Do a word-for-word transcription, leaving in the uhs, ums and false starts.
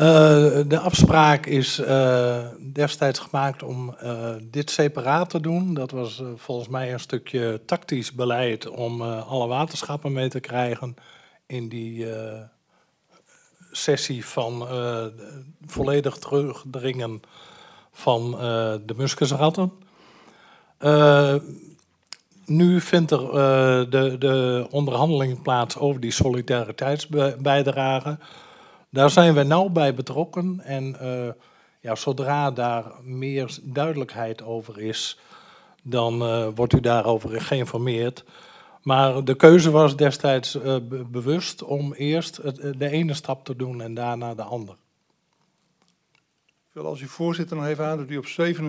de afspraak is uh, destijds gemaakt om uh, dit separaat te doen. Dat was uh, volgens mij een stukje tactisch beleid om uh, alle waterschappen mee te krijgen in die uh, sessie van uh, volledig terugdringen van uh, de muskusratten. Uh, nu vindt er uh, de, de onderhandeling plaats over die solidariteitsbijdrage. Daar zijn we nauw bij betrokken en uh, ja, zodra daar meer duidelijkheid over is, dan uh, wordt u daarover geïnformeerd. Maar de keuze was destijds uh, be bewust om eerst het, de ene stap te doen en daarna de andere. Ik wil als u voorzitter nog even aan dat u op zevenentwintig